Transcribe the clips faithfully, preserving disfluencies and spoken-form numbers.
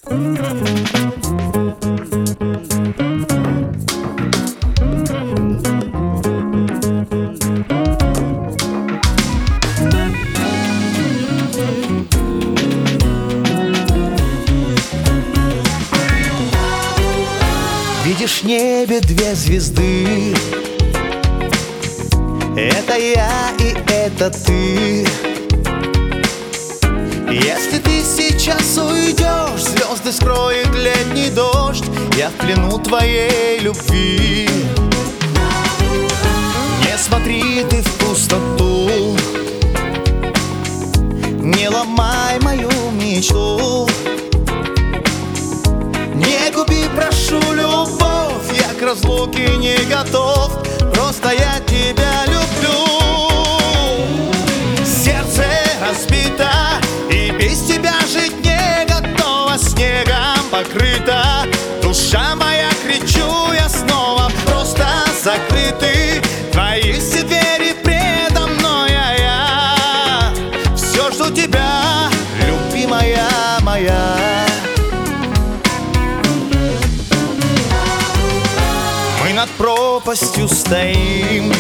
Видишь в небе две звезды, это я и это ты. Если ты сейчас уйдешь, звезды скроет летний дождь, я в плену твоей любви. Не смотри ты в пустоту, не ломай мою мечту. Не губи, прошу, любовь, я к разлуке не готов, просто я тебя люблю. Сердце разбито, и без тебя жить не готова, снегом покрыта. Душа моя, кричу я снова, просто закрыты твои все двери предо мной, а я все жду тебя, любимая моя. Мы над пропастью стоим,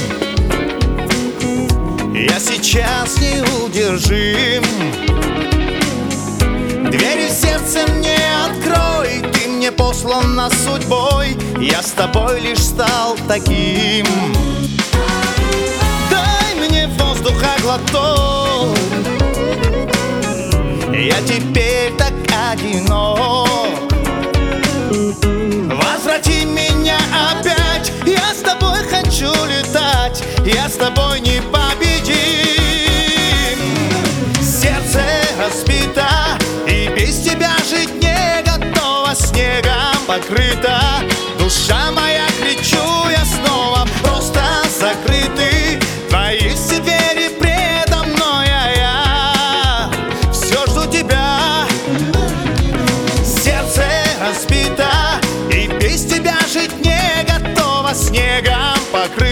я сейчас неудержим. Двери в сердце мне открой, ты мне послана судьбой, я с тобой лишь стал таким. Дай мне воздуха глоток, я теперь так одинок. Возврати меня опять, я с тобой хочу летать, я с тобой не победим. Сердце разбито, и без тебя жить не готова, снегом покрыта. Душа моя, кричу я снова, просто закрыты твои все двери предо мной, а я все жду тебя. Сердце разбито, и без тебя жить не готова, снегом покрыта.